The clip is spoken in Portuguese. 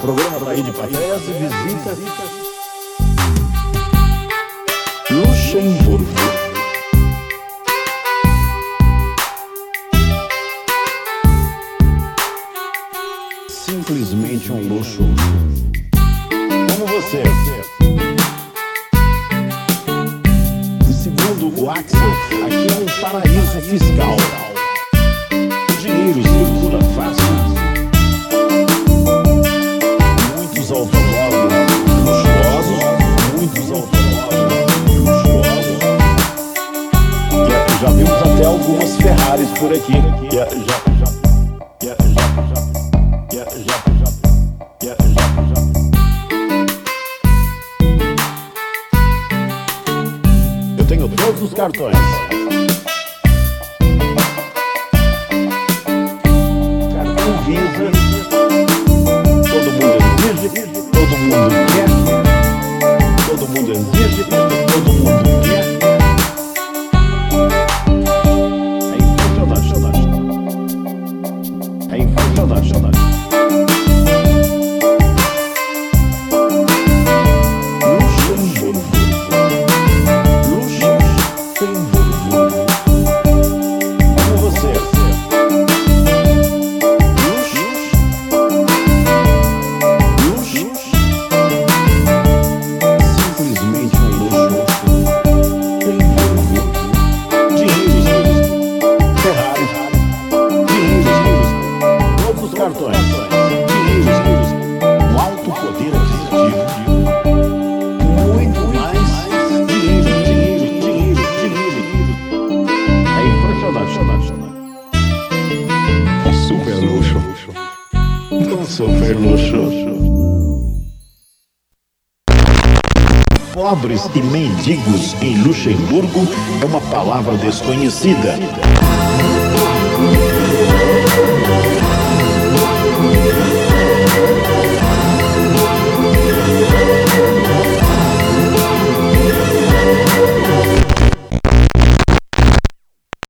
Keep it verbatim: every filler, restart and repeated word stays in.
Programa Raí de Patrícia visita Luxemburgo. Simplesmente um luxo. Como você. E segundo o Axel, aqui é um paraíso fiscal. O dinheiro circula fácil. Muitos automóveis luxuosos, muitos automóveis luxuosos. Já, já vimos até algumas Ferraris por aqui. Já, já, já, já, já, já, já, já, já, já. Eu tenho todos os cartões. Cartão Visa. Todo mundo exige, todo mundo quer. Todo mundo exige, todo mundo quer. É impressionante. É impressionante. Cartões, dinheiros, um alto poder aquisitivo, muito mais dinheiro, dinheiro, dinheiro, dinheiro. É impressionante. Um super luxo. Um super luxo. Pobres e mendigos em Luxemburgo é uma palavra desconhecida.